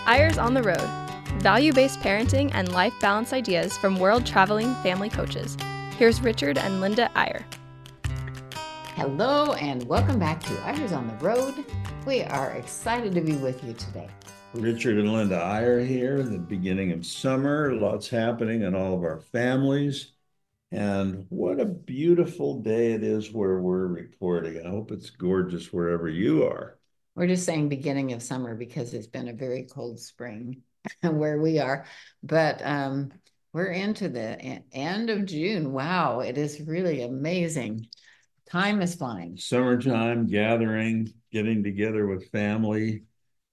Eyres on the Road, value-based parenting and life balance ideas from world-traveling family coaches. Here's Richard and Linda Eyre. Hello and welcome back to Eyres on the Road. We are excited to be with you today. Richard and Linda Eyre here, the beginning of summer, lots happening in all of our families. And what a beautiful day it is where we're recording. I hope it's gorgeous wherever you are. We're just saying beginning of summer because it's been a very cold spring where we are. But we're into the end of June. Wow, it is really amazing. Time is flying. Summertime, gathering, getting together with family.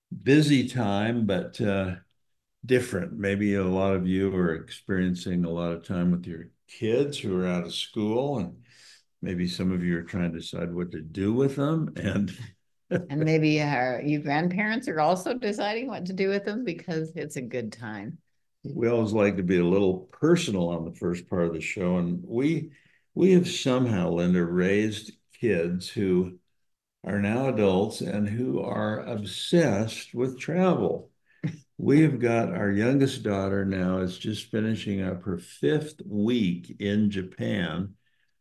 Busy time, but different. Maybe a lot of you are experiencing a lot of time with your kids who are out of school, and maybe some of you are trying to decide what to do with them. And maybe you grandparents are also deciding what to do with them because it's a good time. We always like to be a little personal on the first part of the show, and we have somehow, Linda, raised kids who are now adults and who are obsessed with travel. We have got our youngest daughter now is just finishing up her 5th week in Japan,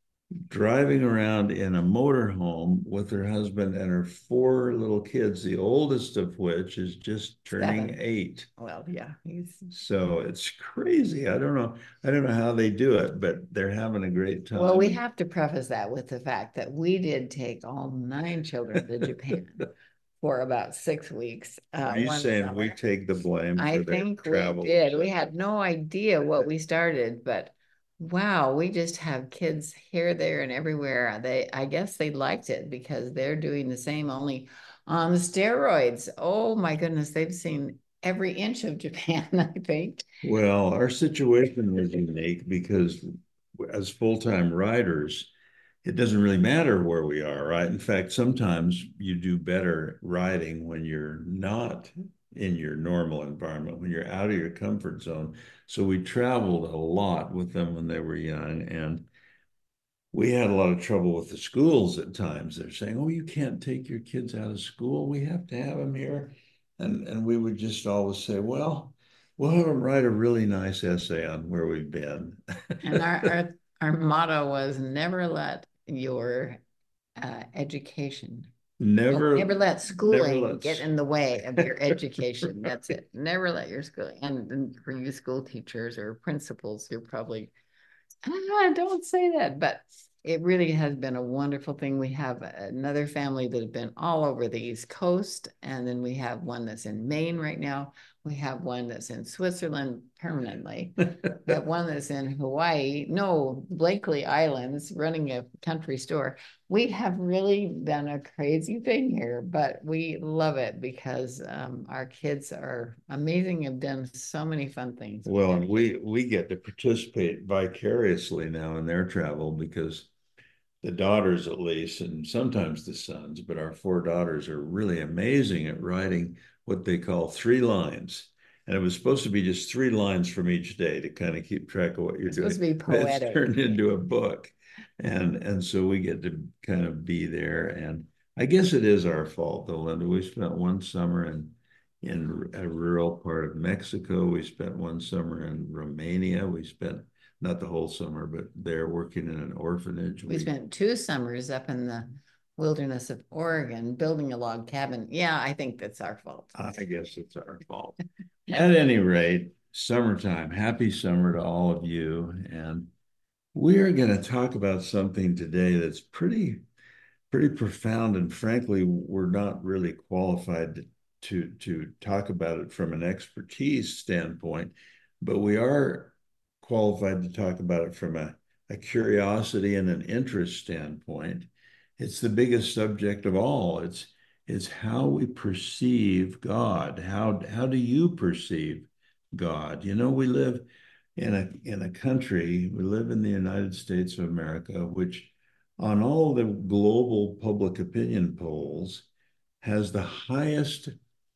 driving around in a motorhome with her husband and her 4 little kids, the oldest of which is just turning 8. Well, yeah. So it's crazy. I don't know how they do it, but they're having a great time. Well, we have to preface that with the fact that we did take all 9 children to Japan for about 6 weeks. Are you saying summer. We take the blame? I think we did. We had no idea what we started, but wow, we just have kids here, there, and everywhere. I guess they liked it because they're doing the same, only on steroids. Oh my goodness, they've seen every inch of Japan, I think. Well, our situation was unique because as full-time riders, it doesn't really matter where we are, right? In fact, sometimes you do better riding when you're not in your normal environment, when you're out of your comfort zone. So we traveled a lot with them when they were young, and we had a lot of trouble with the schools at times. They're saying, "Oh, you can't take your kids out of school. We have to have them here." And we would just always say, "Well, we'll have them write a really nice essay on where we've been." And our motto was never let your education never let schooling get in the way of your education. That's it. Never let your schooling. And for you school teachers or principals, you're probably don't say that, but it really has been a wonderful thing. We have another family that have been all over the East Coast, and then we have one that's in Maine right now. We have one that's in Switzerland permanently. We have one that's in Hawaii. No, Blakely Islands, running a country store. We have really done a crazy thing here, but we love it because our kids are amazing, have done so many fun things. Well, and we get to participate vicariously now in their travel because the daughters, at least, and sometimes the sons, but our 4 daughters are really amazing at writing what they call 3 lines. And it was supposed to be just 3 lines from each day to kind of keep track of what you're doing. It's supposed to be poetic. It's turned into a book. And so we get to kind of be there. And I guess it is our fault, though, Linda. We spent one summer in a rural part of Mexico. We spent one summer in Romania. We spent not the whole summer, but they're working in an orphanage. We spent 2 summers up in the wilderness of Oregon building a log cabin. Yeah, I think that's our fault. I guess it's our fault. At any rate, summertime. Happy summer to all of you. And we are going to talk about something today that's pretty profound. And frankly, we're not really qualified to talk about it from an expertise standpoint, but we are qualified to talk about it from a curiosity and an interest standpoint. It's the biggest subject of all. It's how we perceive God. How do you perceive God? You know, we live in a country, we live in the United States of America, which on all the global public opinion polls has the highest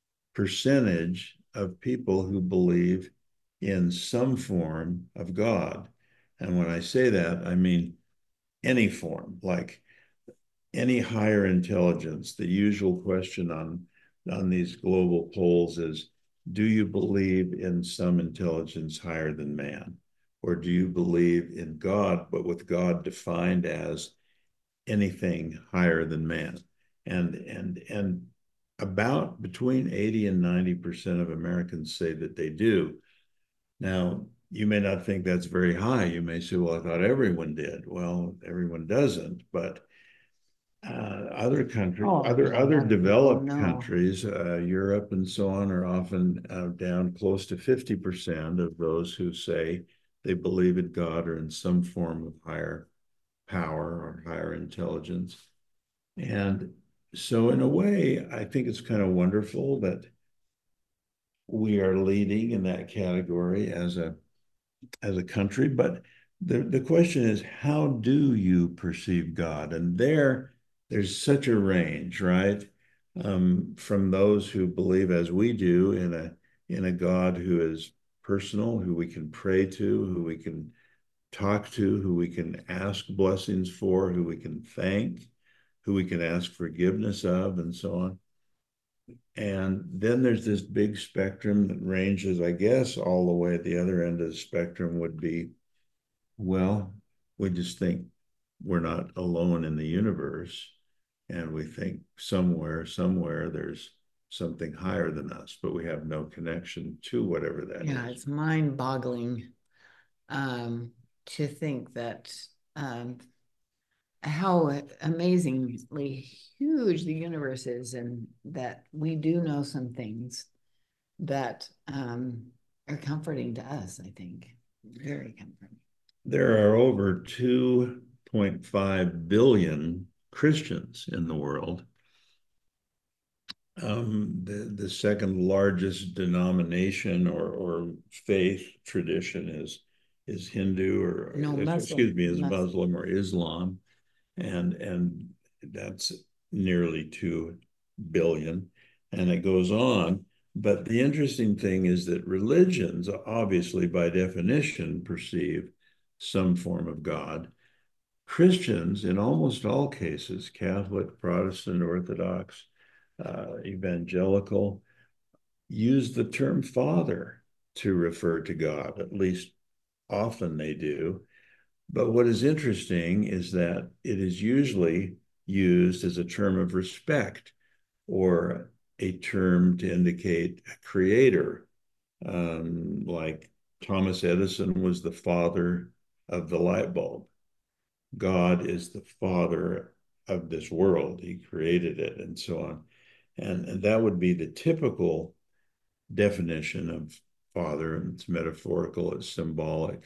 percentage of people who believe in some form of God. And when I say that, I mean any form, like any higher intelligence. The usual question on these global polls is, do you believe in some intelligence higher than man? Or do you believe in God, but with God defined as anything higher than man? And about between 80 and 90% of Americans say that they do. Now, you may not think that's very high. You may say, well, I thought everyone did. Well, everyone doesn't, but other countries, other developed countries, Europe and so on, are often down close to 50% of those who say they believe in God or in some form of higher power or higher intelligence. And so in a way, I think it's kind of wonderful that we are leading in that category as a country. But the question is, how do you perceive God? And there's such a range, right? From those who believe as we do in a God who is personal, who we can pray to, who we can talk to, who we can ask blessings for, who we can thank, who we can ask forgiveness of, and so on. And then there's this big spectrum that ranges, I guess, all the way at the other end of the spectrum would be, well, we just think we're not alone in the universe. And we think somewhere there's something higher than us, but we have no connection to whatever that is. Yeah, it's mind-boggling to think that how amazingly huge the universe is, and that we do know some things that are comforting to us, I think. Very comforting. There are over 2.5 billion Christians in the world. The second largest denomination or faith tradition is Hindu, or Muslim or Islam, and that's nearly 2 billion, and it goes on. But the interesting thing is that religions, obviously by definition, perceive some form of God. Christians, in almost all cases, Catholic, Protestant, Orthodox, evangelical, use the term Father to refer to God. At least often they do. But what is interesting is that it is usually used as a term of respect or a term to indicate a creator. Like Thomas Edison was the father of the light bulb. God is the father of this world. He created it, and so on. And that would be the typical definition of father. It's metaphorical, it's symbolic.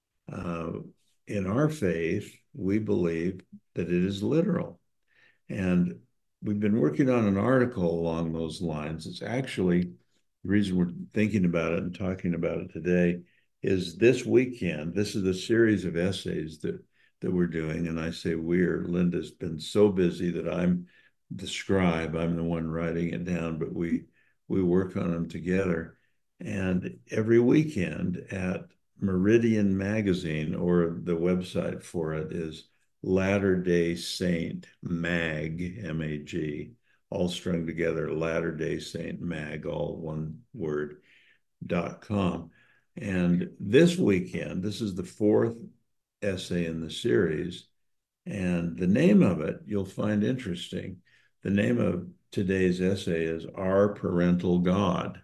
In our faith, we believe that it is literal. And we've been working on an article along those lines. It's actually, the reason we're thinking about it and talking about it today is this weekend. This is a series of essays that we're doing. And I say Linda's been so busy that I'm the scribe. I'm the one writing it down, but we work on them together. And every weekend at Meridian Magazine, or the website for it is Latter-day Saint Mag, M-A-G, all strung together, Latter-day Saint Mag, all one word, .com. And this weekend, this is the fourth essay in the series, and the name of it, you'll find interesting. The name of today's essay is Our Parental God.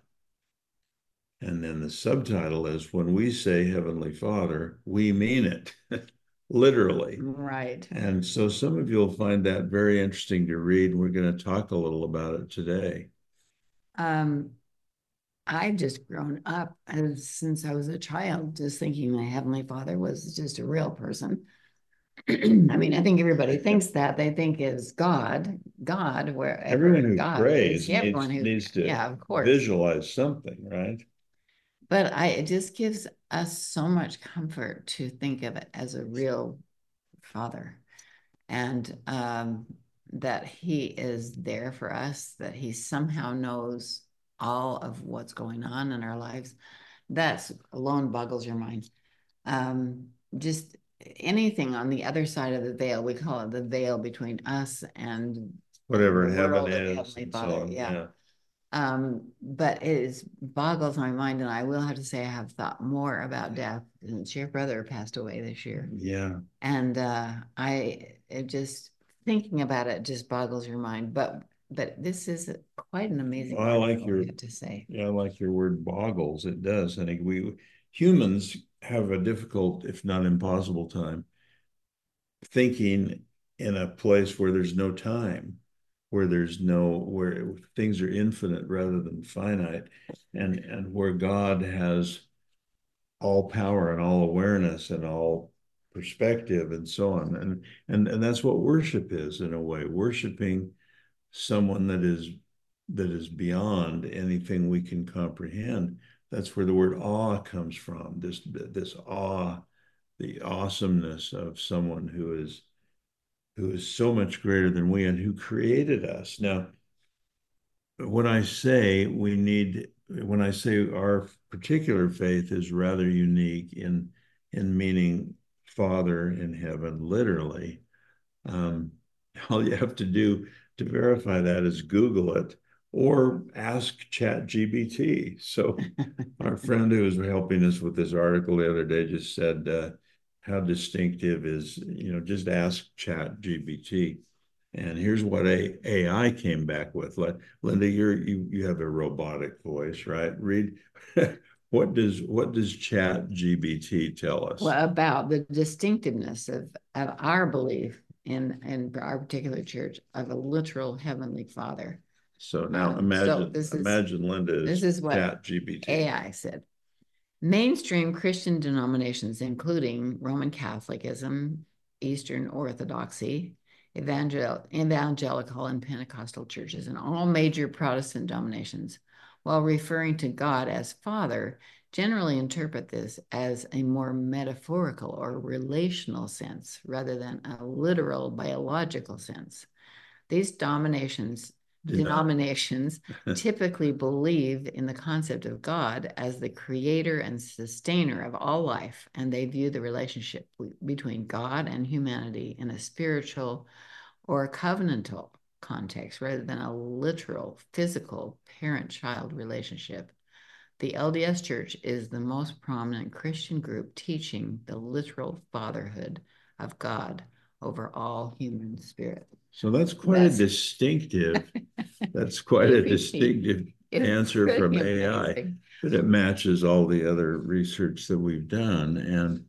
And then the subtitle is, When We Say Heavenly Father, We Mean It, literally. Right. And so some of you will find that very interesting to read. We're going to talk a little about it today. I've just grown up since I was a child, just thinking my Heavenly Father was just a real person. I mean, I think everybody thinks that. They think is God, where everyone who God prays needs to of course, visualize something, right? But it just gives us so much comfort to think of it as a real Father, and that He is there for us, that He somehow knows all of what's going on in our lives. That alone boggles your mind. Just anything on the other side of the veil, we call it the veil between us and whatever heaven is. Father. Yeah. But it boggles my mind, and I will have to say I have thought more about death since your brother passed away this year. Yeah. And it just thinking about it just boggles your mind. But this is quite an amazing. Well, I like your to say. Yeah, I like your word boggles. It does. I think we humans have a difficult, if not impossible, time thinking in a place where there's no time, where things are infinite rather than finite, and where God has all power and all awareness and all perspective and so on. And that's what worship is, in a way, worshiping someone that is beyond anything we can comprehend. That's where the word awe comes from. This awe, the awesomeness of someone who is so much greater than we and who created us. Now, when I say our particular faith is rather unique in meaning Father in heaven, literally, all you have to do to verify that is Google it or ask ChatGPT. So our friend who was helping us with this article the other day just said, how distinctive is, just ask ChatGPT. And here's what AI came back with. Linda, you have a robotic voice, right? Read, what does ChatGPT tell us? Well, about the distinctiveness of our belief in our particular church of a literal heavenly Father. So now imagine Linda this is what ChatGPT. AI said. Mainstream Christian denominations, including Roman Catholicism, Eastern Orthodoxy, evangelical and Pentecostal churches, and all major Protestant denominations, while referring to God as Father, generally interpret this as a more metaphorical or relational sense rather than a literal biological sense. These denominations typically believe in the concept of God as the creator and sustainer of all life, and they view the relationship between God and humanity in a spiritual or covenantal context rather than a literal, physical parent-child relationship. The LDS Church is the most prominent Christian group teaching the literal fatherhood of God over all human spirit. So that's quite a distinctive answer from AI, but it matches all the other research that we've done. And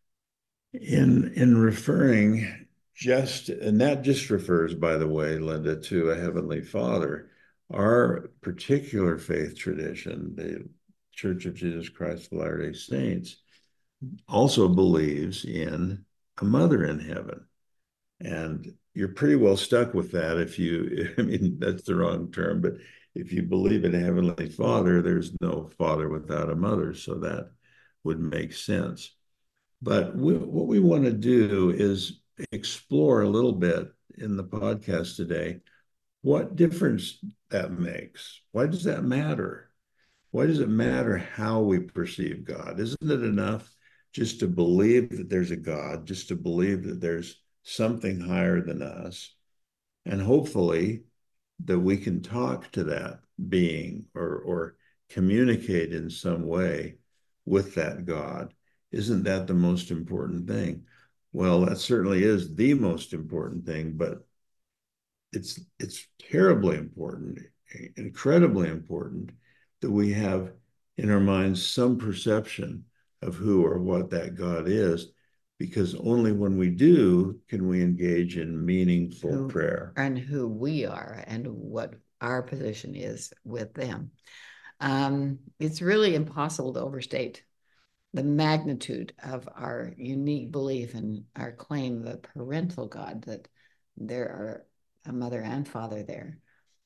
in referring and that just refers, by the way, Linda, to a Heavenly Father. Our particular faith tradition, the Church of Jesus Christ of Latter-day Saints, also believes in a mother in heaven. And you're pretty well stuck with that I mean, that's the wrong term, but if you believe in a Heavenly Father, there's no father without a mother. So that would make sense. But what we want to do is explore a little bit in the podcast today what difference that makes. Why does that matter? Why does it matter how we perceive God? Isn't it enough just to believe that there's a God, just to believe that there's something higher than us, and hopefully that we can talk to that being or communicate in some way with that God? Isn't that the most important thing? Well, that certainly is the most important thing, but it's terribly important, incredibly important, that we have in our minds some perception of who or what that God is, because only when we do can we engage in meaningful prayer. And who we are and what our position is with them. It's really impossible to overstate the magnitude of our unique belief and our claim of a parental God, that there are a mother and father there.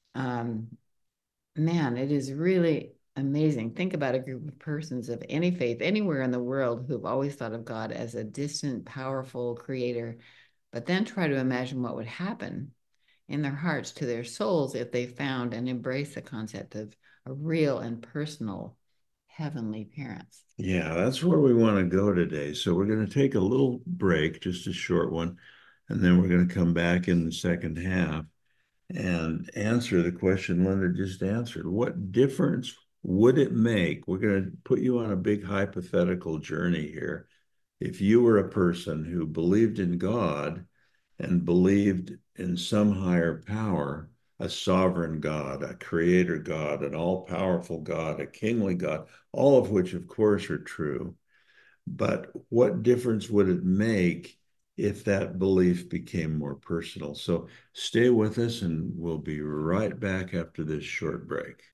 Man, it is really amazing. Think about a group of persons of any faith anywhere in the world who've always thought of God as a distant, powerful creator, but then try to imagine what would happen in their hearts to their souls if they found and embraced the concept of a real and personal heavenly parents. Yeah, that's where we want to go today. So we're going to take a little break, just a short one, and then we're going to come back in the second half and answer the question Linda just answered. What difference would it make? We're going to put you on a big hypothetical journey here. If you were a person who believed in God and believed in some higher power, a sovereign God, a creator God, an all-powerful God, a kingly God, all of which, of course, are true. But what difference would it make if that belief became more personal? So stay with us, and we'll be right back after this short break.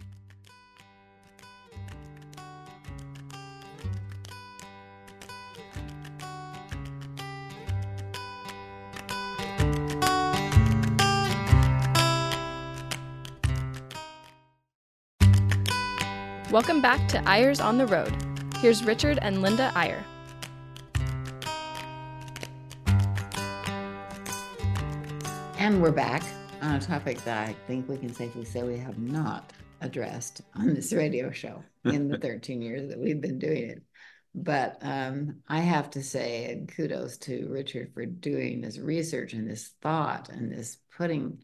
Welcome back to Eyres on the Road. Here's Richard and Linda Eyre. And we're back on a topic that I think we can safely say we have not addressed on this radio show in the 13 years that we've been doing it. But I have to say kudos to Richard for doing this research and this thought and this putting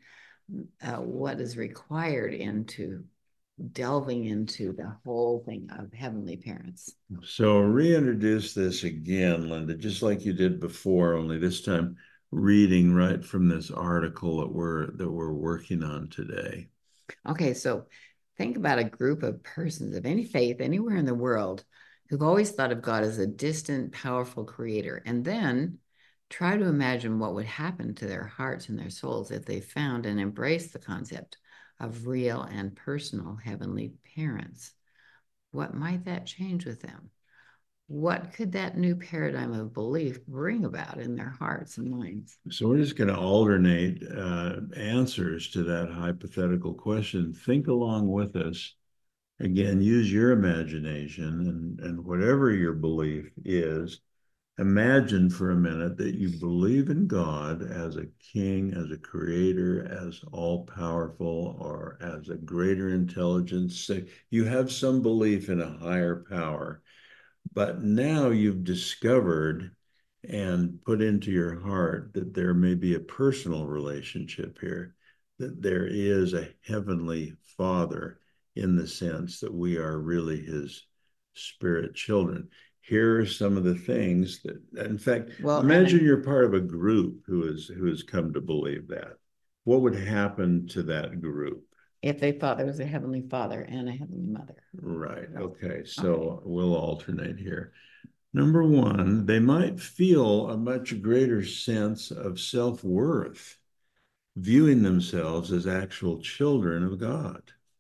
what is required into delving into the whole thing of heavenly parents. So reintroduce this again, Linda, just like you did before, only this time reading right from this article that we're working on today. Okay, so think about a group of persons of any faith anywhere in the world who've always thought of God as a distant, powerful creator, and then try to imagine what would happen to their hearts and their souls if they found and embraced the concept of real and personal heavenly parents. What might that change with them? What could that new paradigm of belief bring about in their hearts and minds? So we're just going to alternate answers to that hypothetical question. Think along with us. Again, use your imagination, and whatever your belief is, imagine for a minute that you believe in God as a king, as a creator, as all-powerful, or as a greater intelligence. You have some belief in a higher power, but now you've discovered and put into your heart that there may be a personal relationship here, that there is a heavenly Father in the sense that we are really his spirit children. Here are some of the things that, in fact, imagine you're part of a group who has come to believe that. What would happen to that group? If they thought there was a heavenly Father and a heavenly mother. Right. Okay. So we'll alternate here. Number one, they might feel a much greater sense of self-worth, viewing themselves as actual children of God.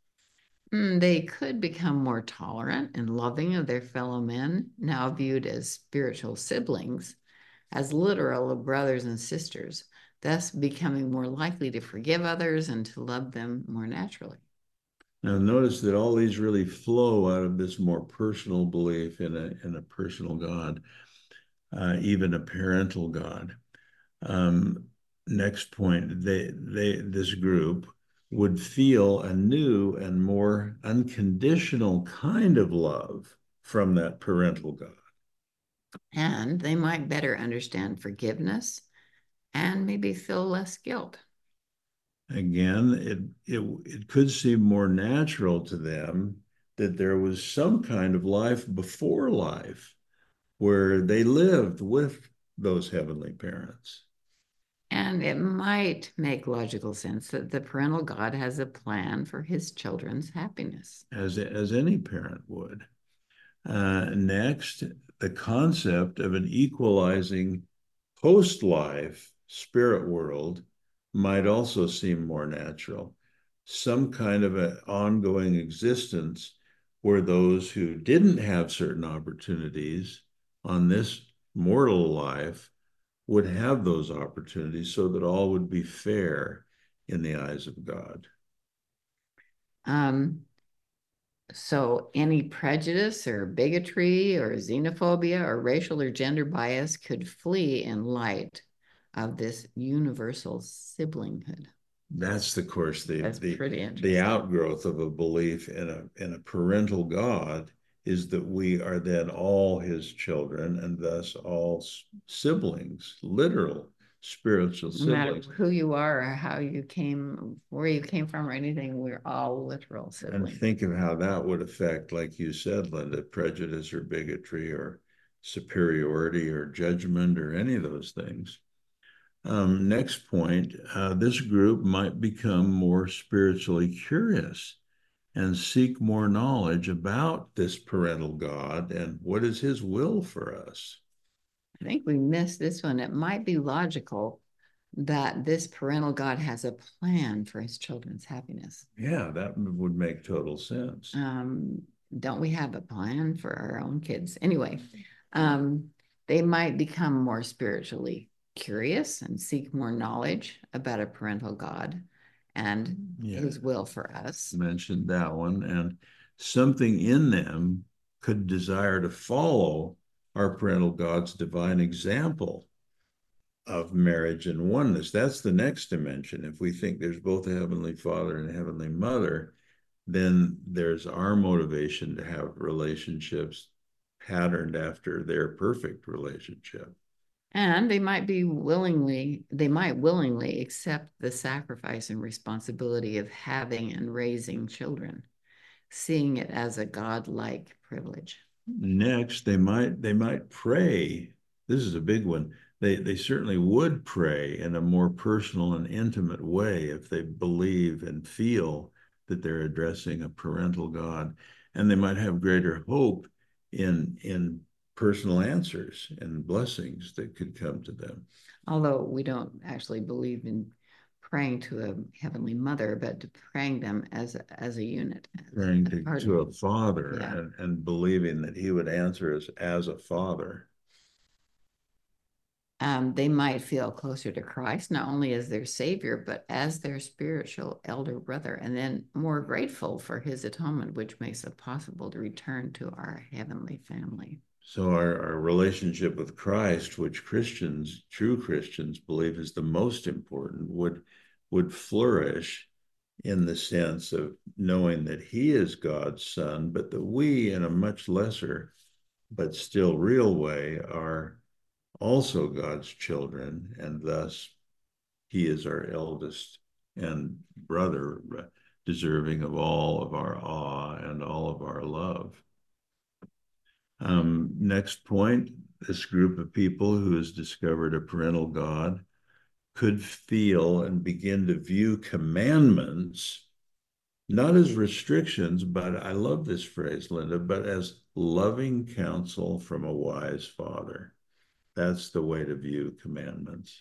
They could become more tolerant and loving of their fellow men, now viewed as spiritual siblings, as literal brothers and sisters, thus becoming more likely to forgive others and to love them more naturally. Now, notice that all these really flow out of this more personal belief in a personal God, even a parental God. Next point, this group would feel a new and more unconditional kind of love from that parental God. And they might better understand forgiveness and maybe feel less guilt. Again, it could seem more natural to them that there was some kind of life before life where they lived with those heavenly parents. And it might make logical sense that the parental God has a plan for his children's happiness. As any parent would. Next, the concept of an equalizing post-life spirit world might also seem more natural. Some kind of an ongoing existence where those who didn't have certain opportunities on this mortal life would have those opportunities so that all would be fair in the eyes of God. So any prejudice or bigotry or xenophobia or racial or gender bias could flee in light of this universal siblinghood. That's, of course, the outgrowth of a belief in a parental God is that we are then all his children and thus all siblings, literal spiritual siblings. No matter who you are or how you came, where you came from or anything, we're all literal siblings. And think of how that would affect, like you said, Linda, prejudice or bigotry or superiority or judgment or any of those things. Next point, this group might become more spiritually curious and seek more knowledge about this parental God and what is his will for us. I think we missed this one. It might be logical that this parental God has a plan for his children's happiness. Yeah, that would make total sense. Don't we have a plan for our own kids? Anyway, they might become more spiritually curious and seek more knowledge about a parental God and his will for us. Mentioned that one. And something in them could desire to follow our parental God's divine example of marriage and oneness. That's the next dimension. If we think there's both a Heavenly Father and a Heavenly Mother, then there's our motivation to have relationships patterned after their perfect relationship. And they might willingly accept the sacrifice and responsibility of having and raising children, seeing it as a godlike privilege. Next, they might pray. This is a big one. They certainly would pray in a more personal and intimate way if they believe and feel that they're addressing a parental God. And they might have greater hope in personal answers and blessings that could come to them. Although we don't actually believe in praying to a Heavenly Mother, but to praying them as a unit. Praying to a Father, and believing that he would answer us as a Father. They might feel closer to Christ, not only as their Savior, but as their spiritual elder brother, and then more grateful for his atonement, which makes it possible to return to our heavenly family. So our relationship with Christ, which true Christians believe is the most important, would flourish in the sense of knowing that he is God's son, but that we, in a much lesser but still real way, are also God's children, and thus he is our eldest and brother, deserving of all of our awe and all of our love. Next point, this group of people who has discovered a parental God could feel and begin to view commandments not as restrictions, but I love this phrase, Linda, but as loving counsel from a wise father. That's the way to view commandments.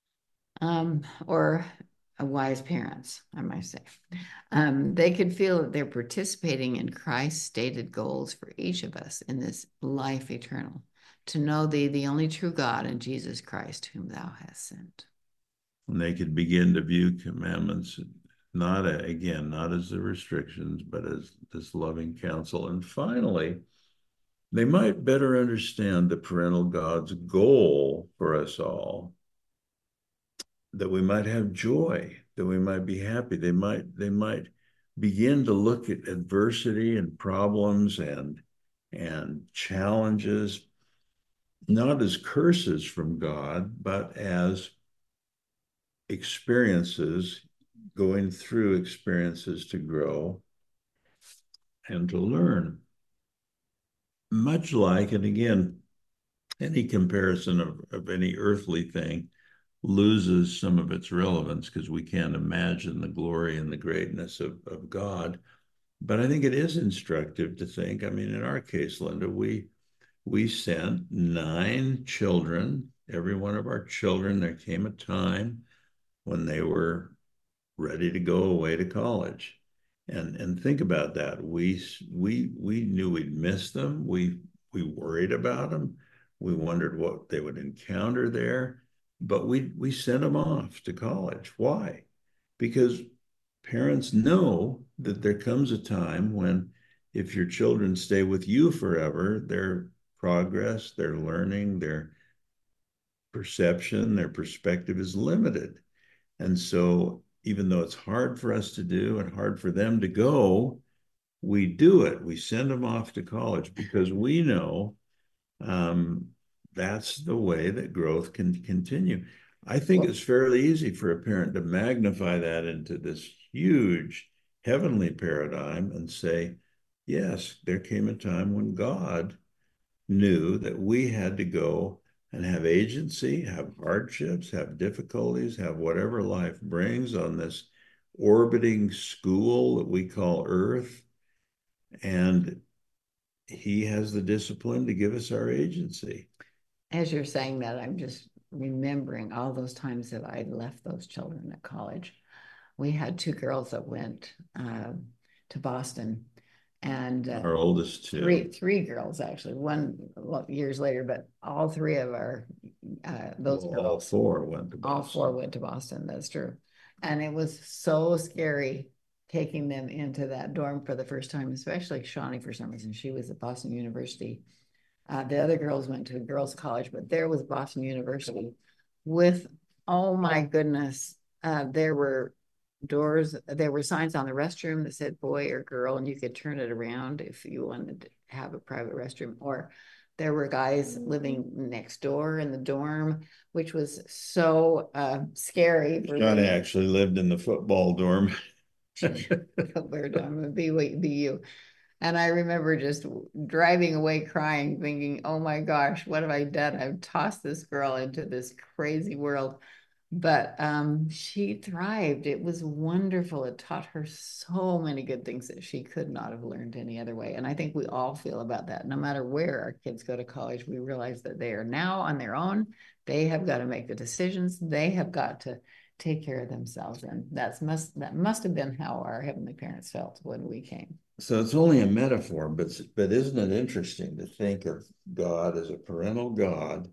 Or wise parents, I might say. They could feel that they're participating in Christ's stated goals for each of us in this life eternal, to know thee, the only true God, and Jesus Christ, whom thou hast sent. And they could begin to view commandments not as the restrictions, but as this loving counsel. And finally, they might better understand the parental God's goal for us all, that we might have joy, that we might be happy. They might begin to look at adversity and problems and challenges, not as curses from God, but as experiences, going through experiences to grow and to learn. Much like, and again, any comparison of any earthly thing loses some of its relevance because we can't imagine the glory and the greatness of God. But I think it is instructive to think, I mean, in our case, Linda, we sent 9 children, every one of our children. There came a time when they were ready to go away to college. And think about that. We knew we'd miss them. We worried about them. We wondered what they would encounter there, but we sent them off to college. Why? Because parents know that there comes a time when, if your children stay with you forever, their progress, their learning, their perception, their perspective is limited. And so even though it's hard for us to do and hard for them to go, we do it. We send them off to college because we know that's the way that growth can continue. I think it's fairly easy for a parent to magnify that into this huge heavenly paradigm and say, yes, there came a time when God knew that we had to go and have agency, have hardships, have difficulties, have whatever life brings on this orbiting school that we call Earth. And he has the discipline to give us our agency. As you're saying that, I'm just remembering all those times that I left those children at college. We had two girls that went to Boston, and our oldest two. Three girls actually. One years later, but all three of our those girls, all four went to Boston. All four went to Boston. That's true, and it was so scary taking them into that dorm for the first time, especially Shawnee for some reason. She was at Boston University. The other girls went to a girls' college, but there was Boston University with, oh my goodness, there were doors, there were signs on the restroom that said boy or girl, and you could turn it around if you wanted to have a private restroom. Or there were guys living next door in the dorm, which was so scary. Johnny actually lived in the football dorm. Football dorm, BU. And I remember just driving away crying, thinking, oh my gosh, what have I done? I've tossed this girl into this crazy world. But she thrived. It was wonderful. It taught her so many good things that she could not have learned any other way. And I think we all feel about that. No matter where our kids go to college, we realize that they are now on their own. They have got to make the decisions. They have got to take care of themselves. And that must have been how our heavenly parents felt when we came. So it's only a metaphor, but isn't it interesting to think of God as a parental God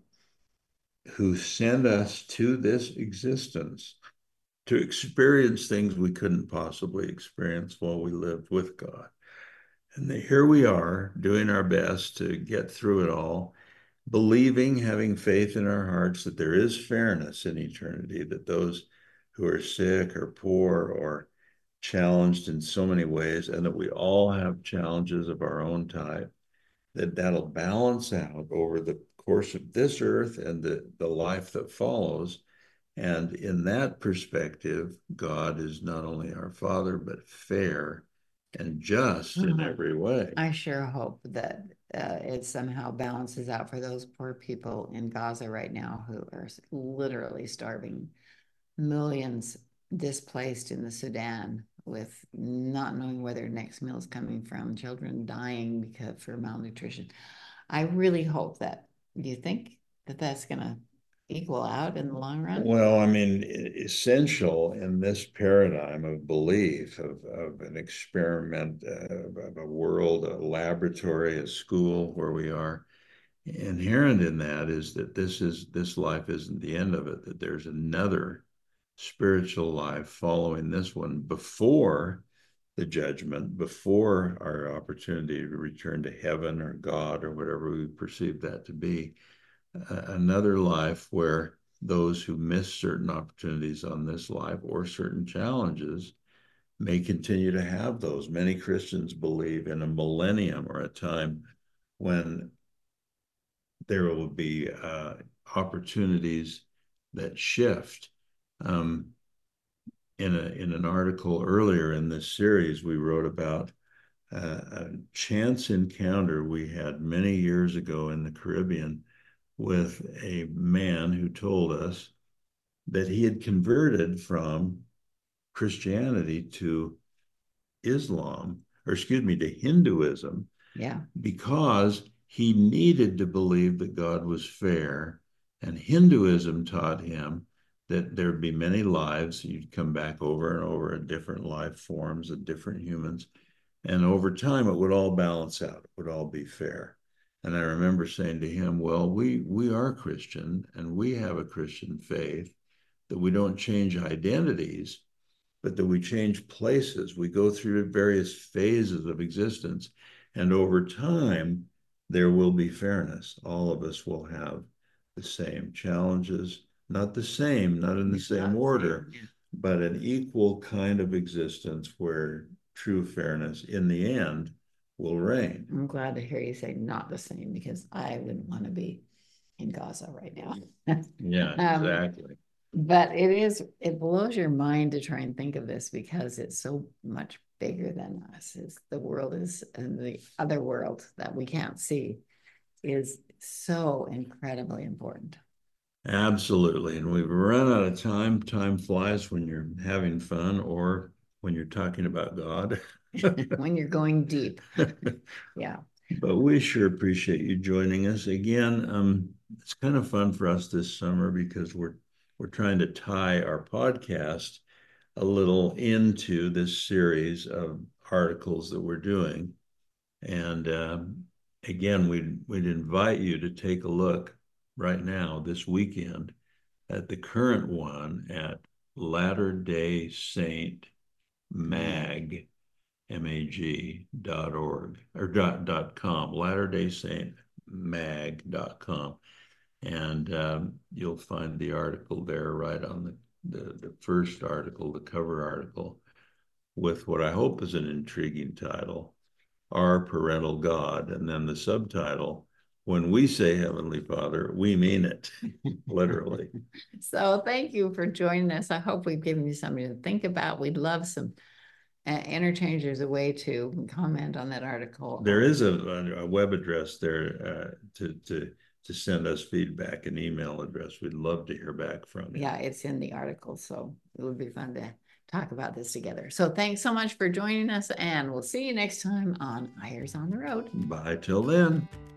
who sent us to this existence to experience things we couldn't possibly experience while we lived with God. And here we are doing our best to get through it all, believing, having faith in our hearts that there is fairness in eternity, that those who are sick or poor or challenged in so many ways, and that we all have challenges of our own type, that'll balance out over the course of this earth and the life that follows. And in that perspective, God is not only our Father, but fair and just in every way. I sure hope that it somehow balances out for those poor people in Gaza right now who are literally starving, millions displaced in the Sudan with not knowing where their next meal is coming from, children dying for malnutrition. I really hope that, do you think that that's going to equal out in the long run? Well, I mean, essential in this paradigm of belief, of an experiment, of a world, a laboratory, a school where we are, inherent in that is that this life isn't the end of it, that there's another spiritual life following this one before the judgment, before our opportunity to return to heaven or God or whatever we perceive that to be. Another life where those who miss certain opportunities on this life or certain challenges may continue to have those. Many Christians believe in a millennium or a time when there will be opportunities that shift. In an article earlier in this series, we wrote about a chance encounter we had many years ago in the Caribbean with a man who told us that he had converted from Christianity to Islam, or excuse me, to Hinduism. Yeah. Because he needed to believe that God was fair, and Hinduism taught him that there'd be many lives. You'd come back over and over in different life forms of different humans. And over time, it would all balance out. It would all be fair. And I remember saying to him, well, we are Christian and we have a Christian faith, that we don't change identities, but that we change places. We go through various phases of existence. And over time, there will be fairness. All of us will have the same challenges, not the same, not in the same order, but an equal kind of existence where true fairness in the end will reign. I'm glad to hear you say not the same, because I wouldn't want to be in Gaza right now. Yeah, exactly. But it blows your mind to try and think of this because it's so much bigger than us. The world is, and the other world that we can't see is so incredibly important. Absolutely. And we've run out of time. Time flies when you're having fun or when you're talking about God. When you're going deep. Yeah. But we sure appreciate you joining us again. It's kind of fun for us this summer because we're trying to tie our podcast a little into this series of articles that we're doing. And again, we'd invite you to take a look right now, this weekend, at the current one at Latter Day Saint Mag, mag.org or .com, latterdaysaintmag.com. And you'll find the article there right on the first article, the cover article, with what I hope is an intriguing title, Our Parental God, and then the subtitle, When We Say Heavenly Father, We Mean It, literally. So thank you for joining us. I hope we've given you something to think about. We'd love some interchange. There's a way to comment on that article. There is a web address there to send us feedback, an email address. We'd love to hear back from you. Yeah, it's in the article, so it would be fun to talk about this together. So thanks so much for joining us, and we'll see you next time on Eyres on the Road. Bye till then.